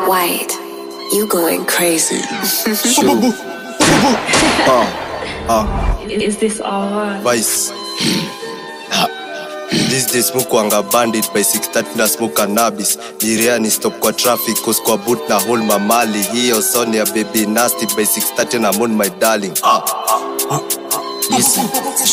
White, you going crazy. Is this all? Vice. This day smoke wanga bandit by 6:30 na smoke cannabis. Nirea ni stop kwa traffic cause kwa boot na hold my mali. Hiyo Sonia baby nasty by 6:30 na moon my darling. Listen,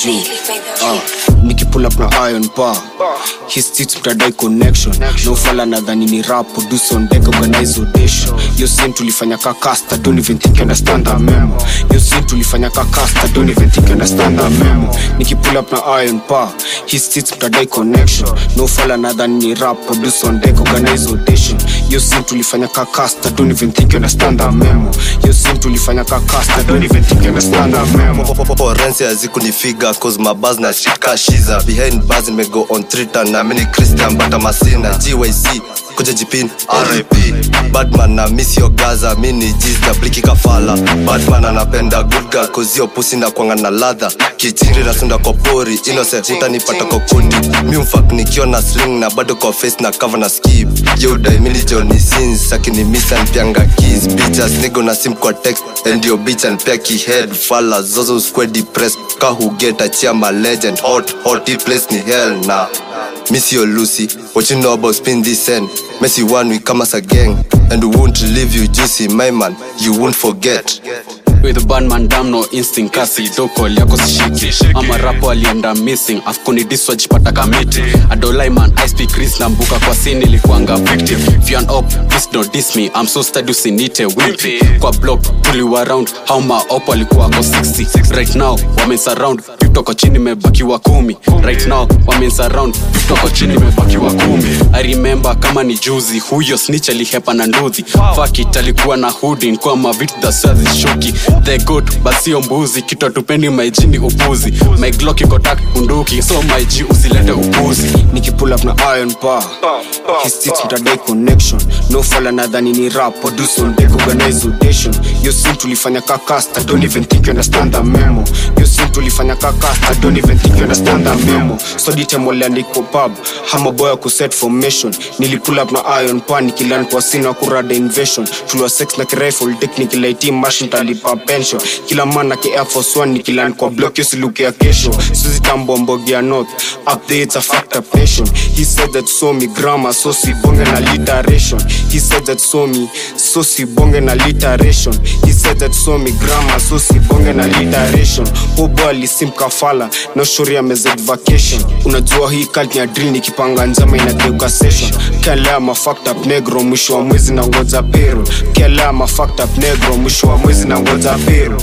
Niki pull up na iron bar. His tits mtadai connection. No fala nadhani ni rap, produce on deck, organize audition. Yo sin tulifanya kakasta, don't even think you understand that memo. Yo sin tulifanya kakasta, don't even think you understand that memo. Niki pull up na iron bar. His tits mtadai connection. No fala nadhani ni rap, produce on deck, organize audition. Yo sin tulifanya kakasta, don't even think you understand that memo. Yo sin tulifanya kakasta, don't even think you understand that memo. Renzi hazikunifiga cause my buzz na shit kashiza. Behind buzz me go on Twitter na mini Christian bata masina. GYC kuja jipin RIP. Badman na miss your Gaza. Mini G's na bliki kafala. Badman anapenda good girl cause yo pussy na kwanga na ladha. Kichiri na sunda kwa pori. Innocent utanipata kwa kundi. Mi mfuck nikiona sling na bado kwa face na cover na skip. Yo daimili Johnny Sins sakini miss and pianga keys. Bitches nigga na sim kwa text. And your bitch and pecky head. Fala zozo square depressed. Ka who get a chama legend. Hot this place ni hell na. Miss your Lucy. What you know about spin this end? Messi one we come as a gang. And we won't leave you juicy my man. You won't forget. With the bandman damn no instinct kasi doko yako sishiki. Ama rapo alienda missing afkuni diswa jipata kamiti. Adolai man I speak Chris na mbuka kwa scene ilikuanga victim. If you an up this don't diss me I'm so steady usinite wimpy. Kwa block tuliwa around how my up alikuwa kwa 60. Right now wame surround toko chini mebaki wa 10. Right now wame surround toko chini mebaki wa 10. I remember kama ni juzi huyo snitch alihepa na nduthi. Fuck it alikuwa na hoodie kwa mavitu da sazi shoki. The good but sio mbuzi kitu tupendi my jini upuzi. My Glock iko tak bunduki so my G usilete upuzi. Niki pull up na iron bar. His tits mtadai connection. No fala nadhani ni rap produce on deck organize audition. Yo sin tulifanya kakasta don't even think you understand that memo. Yo sin tulifanya kakasta don't even think you understand that memo. So ditem wale andiko pub hama boya ku set formation. Nili pull up na iron bar nikilan kwa sina kurada invasion. Tulwa sex na rifle technique like team machine talipa pension. Kila mana ke Air Force One nikilan kwa block yosi luke ya kesho. Suzi tambo mbogi ya north up there it's a fucked up nation. He said that so me grammar so si bonge na literation. He said that so me so si bonge na literation. He said that so me grammar so si bonge na literation. Bobo alisim kafala no shuri amezed vacation. Unajua hii cult ya drill nikipanga njama inageuka session. Kela ma fucked up negro mwisho wa mwezi na ngoja pero. Kela ma fucked up negro mwisho wa mwezi na ngoja pero.